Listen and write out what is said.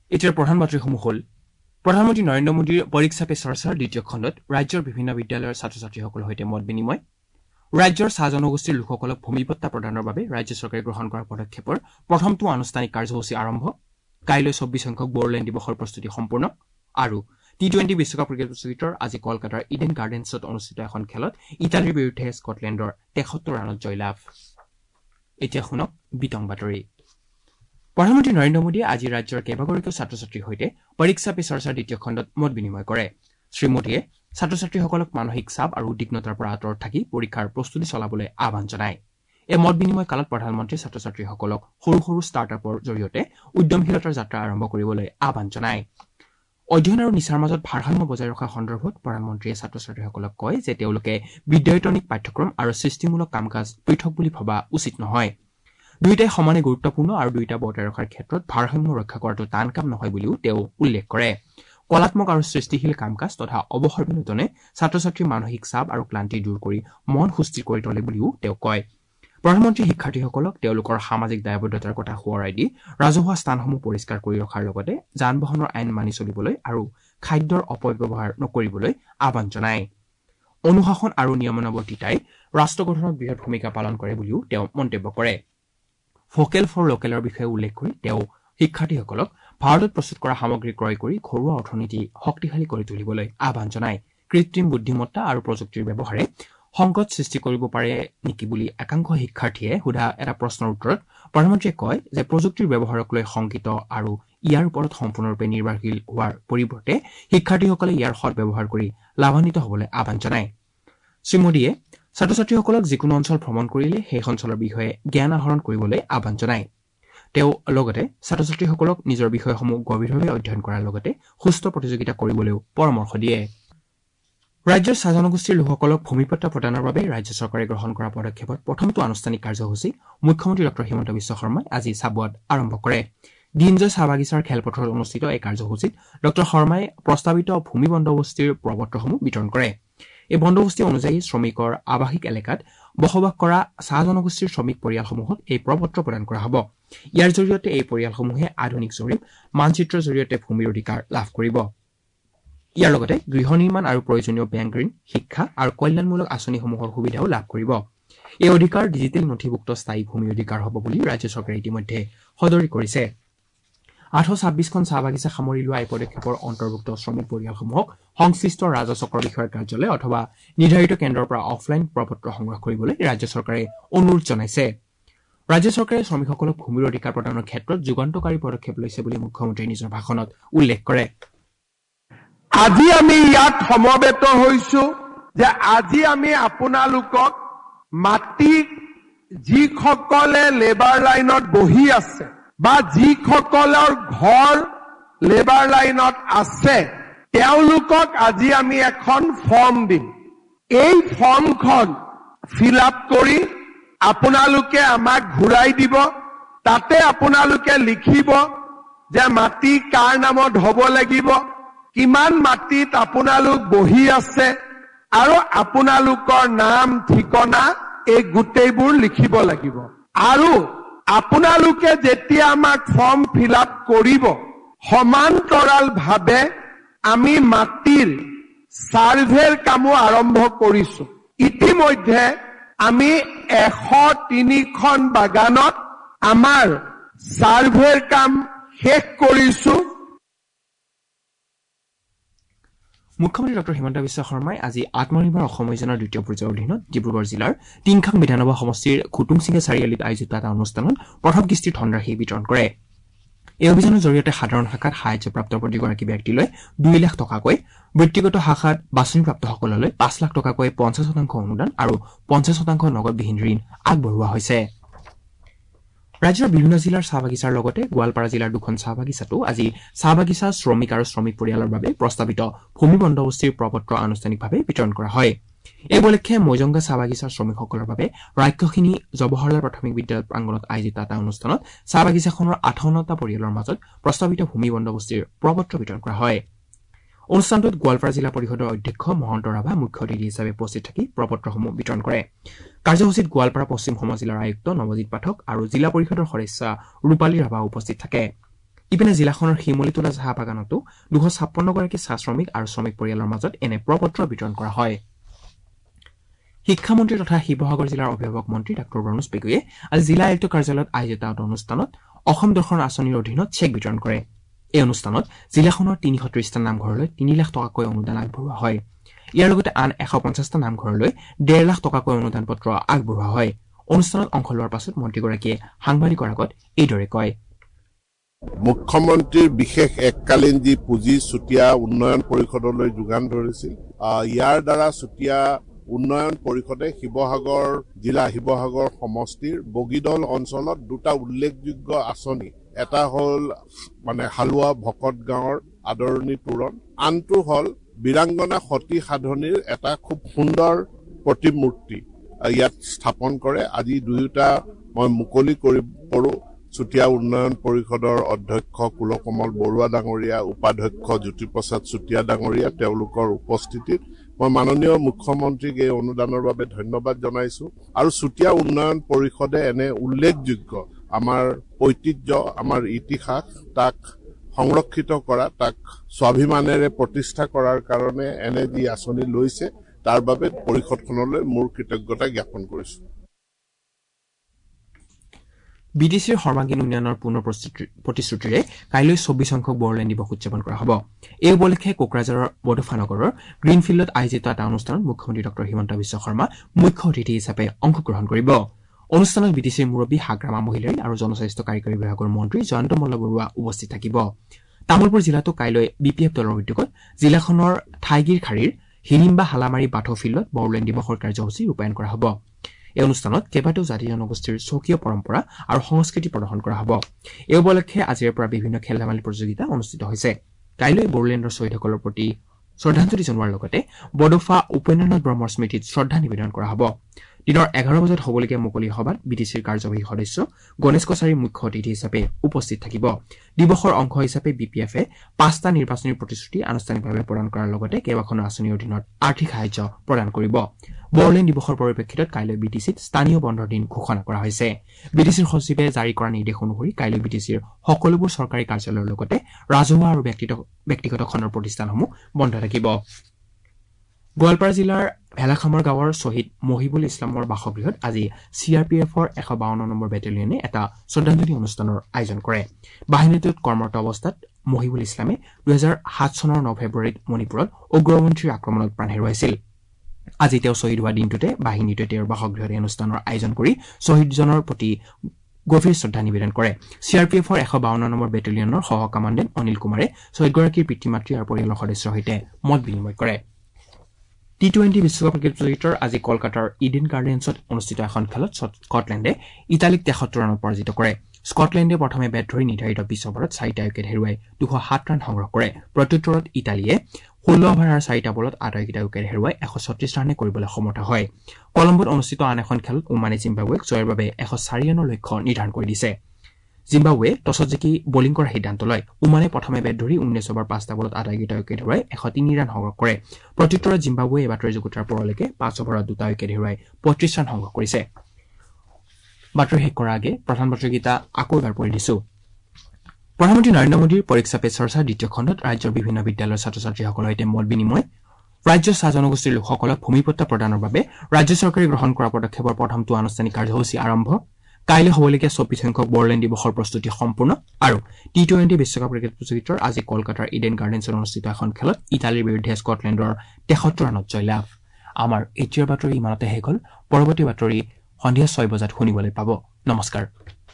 এতিয়াৰ প্ৰধানমন্ত্ৰীসমূহ হ'ল প্ৰধানমন্ত্ৰী নৰেন্দ্ৰ মোদীৰ পৰীক্ষা পে চৰ্চাৰ দ্বিতীয় খণ্ডত ৰাজ্যৰ বিভিন্ন বিদ্যালয়ৰ ছাত্ৰ ছাত্ৰীসকলৰ সৈতে মত বিনিময় ৰাজ্যৰ চাহ জনগোষ্ঠীৰ লোকসকলক ভূমিপট্টা প্ৰদানৰ বাবে ৰাজ্য চৰকাৰে গ্ৰহণ কৰা পদক্ষেপৰ প্ৰথমটো আনুষ্ঠানিক কাৰ্যসূচী আৰম্ভ কাইলৈ 24 সংখ্যক বড়োলেণ্ড দিৱসৰ প্ৰস্তুতি সম্পূৰ্ণ আৰু টি20 বিশ্বকাপ ক্ৰিকেট প্ৰতিযোগিতাৰ আজি কলকাতাৰ ইডেন গাৰ্ডেন্সত অনুষ্ঠিত এখন খেলত ইটালীৰ বিৰুদ্ধে স্কটলেণ্ডৰ 73 ৰানত জয়লাভ এতিয়া শুনক বিতং বাতৰি প্ৰধানমন্ত্ৰী নৰেন্দ্ৰ মোদীয়ে আজি ৰাজ্যৰ কেইবাগৰাকীও ছাত্ৰ ছাত্ৰীৰ সৈতে পৰীক্ষা পে চৰ্চাৰ দ্বিতীয় খণ্ডত মত বিনিময় কৰে শ্ৰী মোদীয়ে ছাত্ৰ ছাত্ৰীসকলক মানসিক চাপ আৰু উদ্বিগ্নতাৰ পৰা আঁতৰত থাকি পৰীক্ষাৰ প্ৰস্তুতি চলাবলৈ আহ্বান জনায় এই মত বিনিময় কালত প্ৰধানমন্ত্ৰীয়ে ছাত্ৰ ছাত্ৰীসকলক সৰু সৰু ষ্টাৰ্টআপৰ জৰিয়তে উদ্যমশীলতাৰ যাত্ৰা আৰম্ভ কৰিবলৈ আহ্বান জনায় অধ্যয়ন আৰু নিচাৰ মাজত ভাৰসাম্য বজাই ৰখা সন্দৰ্ভত প্ৰধানমন্ত্ৰীয়ে ছাত্ৰ ছাত্ৰীসকলক কয় যে তেওঁলোকে বিদ্যায়তনিক পাঠ্যক্ৰম আৰু সৃষ্টিমূলক কাম কাজ পৃথক বুলি ভবা উচিত নহয় দুয়োটাই সমানে গুৰুত্বপূৰ্ণ আৰু দুয়োটা বৰ্তাই ৰখাৰ ক্ষেত্ৰত ভাৰসাম্য ৰক্ষা কৰাটো টান কাম নহয় বুলিও তেওঁ উল্লেখ কৰে কলাত্মক আৰু সৃষ্টিশীল কাম কাজ তথা অৱসৰ বিনোদনে ছাত্ৰ ছাত্ৰীৰ মানসিক চাপ আৰু ক্লান্তি দূৰ কৰি মন সুস্থিৰ কৰি তোলে বুলিও তেওঁ কয় প্ৰধানমন্ত্ৰীয়ে শিক্ষাৰ্থীসকলক তেওঁলোকৰ সামাজিক দায়বদ্ধতাৰ কথা সোঁৱৰাই দি ৰাজহুৱা স্থানসমূহ পৰিষ্কাৰ কৰি ৰখাৰ লগতে যান বাহনৰ আইন মানি চলিবলৈ আৰু খাদ্যৰ অপব্যৱহাৰ নকৰিবলৈ আহ্বান জনায় অনুশাসন আৰু নিয়মানুৱৰ্তিতাই ৰাষ্ট্ৰ গঠনত বৃহৎ ভূমিকা পালন কৰে বুলিও তেওঁ মন্তব্য কৰে ভোকেল ফৰ লোকেলৰ বিষয়ে উল্লেখ কৰি তেওঁ শিক্ষাৰ্থীসকলক ভাৰতত প্ৰস্তুত কৰা সামগ্ৰী ক্ৰয় কৰি ঘৰুৱা অৰ্থনীতি শক্তিশালী কৰি তুলিবলৈ আহ্বান জনায় কৃত্ৰিম বুদ্ধিমত্তা আৰু প্ৰযুক্তিৰ ব্যৱহাৰে সংকট সৃষ্টি কৰিব পাৰে নেকি বুলি একাংশ শিক্ষাৰ্থীয়ে সোধা এটা প্ৰশ্নৰ উত্তৰত প্ৰধানমন্ত্ৰীয়ে কয় যে প্ৰযুক্তিৰ ব্যৱহাৰক লৈ শংকিত আৰু ইয়াৰ ওপৰত সম্পূৰ্ণৰূপে নিৰ্ভৰশীল হোৱাৰ পৰিৱৰ্তে শিক্ষাৰ্থীসকলে ইয়াৰ সৎব্যৱহাৰ কৰি লাভান্বিত হ'বলৈ আহ্বান জনায় শ্ৰীমোদীয়ে ছাত্ৰ ছাত্ৰীসকলক যিকোনো অঞ্চল ভ্ৰমণ কৰিলে সেই অঞ্চলৰ বিষয়ে জ্ঞান আহৰণ কৰিবলৈ আহ্বান জনায় তেওঁ লগতে ছাত্ৰ ছাত্ৰীসকলক নিজৰ বিষয়সমূহ গভীৰভাৱে অধ্যয়ন কৰাৰ লগতে সুস্থ প্ৰতিযোগিতা কৰিবলৈও পৰামৰ্শ দিয়ে ৰাজ্যৰ চাহ জনগোষ্ঠীৰ লোকসকলক ভূমিপট্টা প্ৰদানৰ বাবে ৰাজ্য চৰকাৰে গ্ৰহণ কৰা পদক্ষেপৰ প্ৰথমটো আনুষ্ঠানিক কাৰ্যসূচী মুখ্যমন্ত্ৰী ডঃ হিমন্ত বিশ্ব শৰ্মাই আজি চাবুৱাত আৰম্ভ কৰে দিনজয় চাহ বাগিচাৰ খেলপথাৰত অনুষ্ঠিত এই কাৰ্যসূচীত ডঃ শৰ্মাই প্ৰস্তাৱিত ভূমি বন্দোবস্তিৰ প্ৰপত্ৰসমূহ বিতৰণ কৰে এই বন্দোবস্তি অনুযায়ী শ্ৰমিকৰ আৱাসিক এলেকাত বসবাস কৰা চাহ জনগোষ্ঠীৰ শ্ৰমিক পৰিয়ালসমূহক এই প্ৰপত্ৰ প্ৰদান কৰা হ'ব ইয়াৰ জৰিয়তে এই পৰিয়ালসমূহে আধুনিক জৰীপ মানচিত্ৰৰ জৰিয়তে ভূমিৰ অধিকাৰ লাভ কৰিব ইয়াৰ লগতে গৃহ নিৰ্মাণ আৰু প্ৰয়োজনীয় বেংক ঋণ শিক্ষা আৰু কল্যাণমূলক আঁচনিসমূহৰ সুবিধাও লাভ কৰিব এই অধিকাৰ ডিজিটেল নথিভুক্ত স্থায়ী ভূমি অধিকাৰ হ'ব বুলি ৰাজ্য চৰকাৰে ইতিমধ্যে সদৰি কৰিছে 826খন চাহ বাগিচা সামৰি লোৱা এই পদক্ষেপৰ অন্তৰ্ভুক্ত শ্ৰমিক পৰিয়ালসমূহক সংশ্লিষ্ট ৰাজচক্ৰ বিষয়াৰ কাৰ্যালয় অথবা নিৰ্ধাৰিত কেন্দ্ৰৰ পৰা অফলাইন প্ৰপত্ৰ সংগ্ৰহ কৰিবলৈ ৰাজ্য চৰকাৰে অনুৰোধ জনাইছে ৰাজ্য চৰকাৰে শ্ৰমিকসকলক ভূমিৰ অধিকাৰ প্ৰদানৰ ক্ষেত্ৰত যুগান্তকাৰী পদক্ষেপ লৈছে বুলি মুখ্যমন্ত্ৰীয়ে নিজৰ ভাষণত উল্লেখ কৰে আজি আমি ইয়াত সমবেত হৈছো যে আজি আমি আপোনালোকক মাটি যিসকলে লেবাৰ লাইনত বহি আছে বা যিসকলৰ ঘৰ লেবাৰ লাইনত আছে তেওঁলোকক আজি আমি এখন ফৰ্ম দিম এই ফৰ্মখন ফিল আপ কৰি আপোনালোকে আমাক ঘূৰাই দিব তাতে আপোনালোকে লিখিব যে মাটি কাৰ নামত হ'ব লাগিব কিমান মাটিত আপোনালোক বহি আছে আৰু আপোনালোকৰ নাম ঠিকনা এই গোটেইবোৰ লিখিব লাগিব আৰু আপোনালোকে যেতিয়া আমাক ফৰ্ম ফিল আপ কৰিব সমান্তৰালভাৱে আমি মাটিৰ সাৰ্ভেৰ কামো আৰম্ভ কৰিছো ইতিমধ্যে আমি 103খন বাগানত আমাৰ সাৰ্ভেৰ কাম শেষ কৰিছো মুখ্যমন্ত্ৰী ডঃ হিমন্ত বিশ্ব শৰ্মাই আজি আত্মনিৰ্ভৰ অসম অভিযানৰ দ্বিতীয় পৰ্যায়ৰ অধীনত ডিব্ৰুগড় জিলাৰ তিনখাং বিধানসভা সমষ্টিৰ খুটুমচিঙা চাৰিআলিত আয়োজিত এটা অনুষ্ঠানত প্ৰথম কিস্তিৰ ধনৰাশি বিতৰণ কৰে এই অভিযানৰ জৰিয়তে সাধাৰণ শাখাত সাহায্যপ্ৰাপ্ত প্ৰতিগৰাকী ব্যক্তিলৈ 2 লাখ টকাকৈ ব্যক্তিগত শাখাত বাছনিপ্ৰাপ্তসকললৈ 5 লাখ টকাকৈ 50% অনুদান আৰু 50% নগদবিহীন ঋণ আগবঢ়োৱা হৈছে ৰাজ্যৰ বিভিন্ন জিলাৰ চাহ বাগিচাৰ লগতে গোৱালপাৰা জিলাৰ দুখন চাহ বাগিচাতো আজি চাহ বাগিচা শ্ৰমিক আৰু শ্ৰমিক পৰিয়ালৰ বাবে প্ৰস্তাৱিত ভূমি বন্দোবস্তিৰ প্ৰপত্ৰ আনুষ্ঠানিকভাৱে বিতৰণ কৰা হয় এই উপলক্ষে মৈজংগা চাহ বাগিচাৰ শ্ৰমিকসকলৰ বাবে ৰাক্ষসিনী জৱাহৰলাল প্ৰাথমিক বিদ্যালয় প্ৰাংগণত আয়োজিত এটা অনুষ্ঠানত চাহ বাগিচাখনৰ 58টা পৰিয়ালৰ মাজত প্ৰস্তাৱিত ভূমি বন্দোবস্তিৰ প্ৰপত্ৰ বিতৰণ কৰা হয় অনুষ্ঠানটোত গোৱালপাৰা জিলা পৰিষদৰ অধ্যক্ষ মহন্ত ৰাভা মুখ্য অতিথি হিচাপে উপস্থিত থাকি প্ৰপত্ৰসমূহ বিতৰণ কৰে কাৰ্যসূচীত গোৱালপাৰা পশ্চিম সমাজ জিলাৰ আয়ুক্ত নৱজিৎ পাঠক আৰু জিলা পৰিষদৰ সদস্য ৰূপালী ৰাভা উপস্থিত থাকে ইপিনে জিলাখনৰ শিমলীটোলা চাহ বাগানতো 256 গৰাকী চাহ শ্ৰমিক আৰু শ্ৰমিক পৰিয়ালৰ মাজত এনে প্ৰপত্ৰ বিতৰণ কৰা হয়। শিক্ষামন্ত্ৰী তথা শিৱসাগৰ জিলাৰ অভিভাৱক মন্ত্ৰী ডাঃ ৰণোজ পেগুৱে আজি জিলা আয়ুক্ত কাৰ্যালয়ত আয়োজিত এটা অনুষ্ঠানত অসম দৰ্শন আঁচনিৰ অধীনত চেক বিতৰণ কৰে। এই অনুষ্ঠানত জিলাখনৰ 330টা নামঘৰলৈ 3 লাখ টকাকৈ অনুদান আগবঢ়োৱা হয়। ইয়াৰ লগতে আন 150টা নামঘৰলৈ 1.5 লাখ টকাকৈ অনুদান পত্ৰ আগবঢ়োৱা হয়। অনুষ্ঠানত অংশ লোৱাৰ পাছত মন্ত্ৰীগৰাকীয়ে সাংবাদিকৰ আগত এইদৰে কয়। মুখ্যমন্ত্ৰীৰ বিশেষ এককালীন যি পুঁজি চুতীয়া উন্নয়ন পৰিষদলৈ যোগান ধৰিছিল, ইয়াৰ দ্বাৰা চুতীয়া উন্নয়ন পৰিষদে শিৱসাগৰ জিলা শিৱসাগৰ সমষ্টিৰ বগীদল অঞ্চলত দুটা উল্লেখযোগ্য আঁচনি, এটা হ'ল হালুৱা ভকত গাঁৱৰ আদৰণি তোৰণ, আনটো হ'ল বীৰাংগনা সতী সাধনীৰ এটা খুব সুন্দৰ প্ৰতিমূৰ্তি ইয়াত স্থাপন কৰে। আজি দুয়োটা মই মুকলি কৰোঁ। চুতীয়া উন্নয়ন পৰিষদৰ অধ্যক্ষ কুলকমল বৰুৱা ডাঙৰীয়া, উপাধ্যক্ষ জ্যোতিপ্ৰসাদ চুতীয়া ডাঙৰীয়া, তেওঁলোকৰ উপস্থিতিত মই মাননীয় মুখ্যমন্ত্ৰীক এই অনুদানৰ বাবে ধন্যবাদ জনাইছো। আৰু চুতীয়া উন্নয়ন পৰিষদে এনে উল্লেখযোগ্য আমাৰ ঐতিহ্য, আমাৰ ইতিহাস, তাক সংৰক্ষিত কৰা, তাক স্বাভিমানেৰে প্ৰতিষ্ঠা কৰাৰ কাৰণে এনে যি আঁচনি লৈছে, তাৰ বাবে পৰিষদখনলৈ মোৰ কৃতজ্ঞতা জ্ঞাপন কৰিছো। বিটিচিৰ সৰ্বাংগীন উন্নয়নৰ পুনৰ প্ৰতিশ্ৰুতিৰে কাইলৈ 24 সংখ্যক বড়োলেণ্ড দিৱস উদযাপন কৰা হ'ব। এই উপলক্ষে কোকৰাঝাৰৰ বডোফা নগৰৰ গ্ৰীণফিল্ডত আয়োজিত এটা অনুষ্ঠানত মুখ্যমন্ত্ৰী ডঃ হিমন্ত বিশ্ব শৰ্মা মুখ্য অতিথি হিচাপে অংশগ্ৰহণ কৰিব। অনুষ্ঠানত বিটিচিৰ মুৰব্বী হাগ্ৰামা মহিলাৰী আৰু জনস্বাস্থ্য কাৰিকৰী বিভাগৰ মন্ত্ৰী জয়ন্ত মল্ল বৰুৱা উপস্থিত থাকিব। তামুলপুৰ জিলাতো কাইলৈ BPF দলৰ উদ্যোগত জিলাখনৰ ঠাইগিৰ খাৰীৰ হিৰিম্বা হালামাৰী বাথৌ ফিল্ডত বড়োলেণ্ড দিৱসৰ কাৰ্যসূচী ৰূপায়ণ কৰা হ'ব। এই অনুষ্ঠানত কেইবাটাও জাতি জনগোষ্ঠীৰ স্বকীয় পৰম্পৰা আৰু সংস্কৃতি প্ৰদৰ্শন কৰা হ'ব। এই উপলক্ষে আজিৰে পৰা বিভিন্ন খেল ধেমালি প্ৰতিযোগিতা অনুষ্ঠিত হৈছে। কাইলৈ বড়োলেণ্ডৰ শ্বহীদসকলৰ প্ৰতি শ্ৰদ্ধাঞ্জলি জনোৱাৰ লগতে বডোফা উপেন্দ্ৰনাথ ব্ৰহ্মৰ স্মৃতিত শ্ৰদ্ধা নিবেদন কৰা হ'ব। দিনৰ 11 বজাত হ'বলগীয়া মুকলি সভাত বিটিচিৰ কাৰ্যবাহী সদস্য গণেশ কছাৰী মুখ্য অতিথি হিচাপে উপস্থিত থাকিব। দিৱসৰ অংশ হিচাপে BPFে 5টা নিৰ্বাচনী প্ৰতিশ্ৰুতি আনুষ্ঠানিকভাৱে প্ৰদান কৰাৰ লগতে কেইবাখনো আঁচনিৰ অধীনত আৰ্থিক সাহায্য প্ৰদান কৰিব। বড়োলেণ্ড দিৱসৰ পৰিপ্ৰেক্ষিতত কাইলৈ বিটিচিত স্থানীয় বন্ধৰ দিন ঘোষণা কৰা হৈছে। বিটিচিৰ সচিবে জাৰি কৰা নিৰ্দেশ অনুসৰি কাইলৈ বিটিচিৰ সকলোবোৰ চৰকাৰী কাৰ্যালয়ৰ লগতে ৰাজহুৱা আৰু ব্যক্তিগত খণ্ডৰ প্ৰতিষ্ঠানসমূহ বন্ধ থাকিব। গোৱালপাৰা জিলাৰ ভেলাখামৰ গাঁৱৰ শ্বহীদ মহিবুল ইছলামৰ বাসগৃহত আজি CRPFৰ 152 নম্বৰ বেটেলিয়নে এটা শ্ৰদ্ধাঞ্জলি অনুষ্ঠানৰ আয়োজন কৰে। বাহিনীটোত কৰ্মৰত অৱস্থাত মহিবুল ইছলামে 2007 চনৰ 9 ফেব্ৰুৱাৰীত মণিপুৰত উগ্ৰপন্থীৰ আক্ৰমণত প্ৰাণ হেৰুৱাইছিল। আজি তেওঁ শ্বহীদ হোৱা দিনটোতে বাহিনীটোৱে তেওঁৰ বাসগৃহত এই অনুষ্ঠানৰ আয়োজন কৰি শ্বহীদজনৰ প্ৰতি গভীৰ শ্ৰদ্ধা নিবেদন কৰে। CRPFৰ 152 নম্বৰ বেটেলিয়নৰ সহ কামাণ্ডেণ্ট অনিল কুমাৰে শ্বহীদগৰাকীৰ পিতৃ মাতৃ আৰু পৰিয়ালৰ সদস্যৰ সৈতে মত বিনিময় কৰে। T20 বিশ্বকাপ ক্ৰিকেট প্ৰতিযোগিতাৰ আজি কলকাতাৰ ইডেন গাৰ্ডেন্সত অনুষ্ঠিত এখন খেলত স্কটলেণ্ডে ইটালীক 73 ৰানত পৰাজিত কৰে। স্কটলেণ্ডে প্ৰথমে বেট ধৰি নিৰ্ধাৰিত 20 অভাৰত 4টা উইকেট হেৰুৱাই 207 ৰান সংগ্ৰহ কৰে। প্ৰত্যুত্তৰত ইটালীয়ে 16 অভাৰ আৰু 4টা বলত আটাইকেইটা উইকেট হেৰুৱাই 136 ৰানে কৰিবলৈ সমৰ্থ হয়। কলম্বোত অনুষ্ঠিত আন এখন খেলত ওমানে জিম্বাবুৱেক জয়ৰ বাবে 104 ৰানৰ লক্ষ্য নিৰ্ধাৰণ কৰি দিছে। জিম্বাবুৱে টছত জিকি বলিং কৰাৰ সিদ্ধান্ত লয়। ওমানে প্ৰথমে বেট ধৰি 19 অভাৰ 5টা বলত আটাইকেইটা উইকেট হেৰুৱাই 103 ৰান সংগ্ৰহ কৰে। প্ৰত্যুত্তৰত জিম্বাবুৱে এই বাতৰি যুগুতাৰ পৰলৈকে 5 অভাৰত 2টা উইকেট হেৰুৱাই 35 ৰান সংগ্ৰহ কৰিছে। বাতৰি শেষ কৰাৰ আগে প্ৰধানমন্ত্ৰীকেইটা আকৌ এবাৰ পঢ়ি দিছো। প্ৰধানমন্ত্ৰী নৰেন্দ্ৰ মোদীৰ পৰীক্ষা পে চৰ্চাৰ দ্বিতীয় খণ্ডত ৰাজ্যৰ বিভিন্ন বিদ্যালয়ৰ ছাত্ৰ ছাত্ৰীসকলৰ সৈতে মত বিনিময়, ৰাজ্যৰ চাহ জনগোষ্ঠীৰ লোকসকলক ভূমিপট্টা প্ৰদানৰ বাবে ৰাজ্য চৰকাৰে গ্ৰহণ কৰা পদক্ষেপৰ প্ৰথমটো আনুষ্ঠানিক কাৰ্যসূচী আৰম্ভ, কাইলৈ হ'বলগীয়া 24 সংখ্যক বড়োলেণ্ড দিৱসৰ প্ৰস্তুতি সম্পূৰ্ণ আৰু T20 বিশ্বকাপ ক্ৰিকেট প্ৰতিযোগিতাৰ আজি কলকাতাৰ ইডেন গাৰ্ডেন্সত অনুষ্ঠিত এখন খেলত ইটালীৰ বিৰুদ্ধে স্কটলেণ্ডৰ 73 ৰানত জয়লাভ। আমাৰ এতিয়াৰ বাতৰি ইমানতে শেষ হ'ল। পৰৱৰ্তী বাতৰি সন্ধিয়া 6 বজাত শুনিবলৈ পাব। নমস্কাৰ।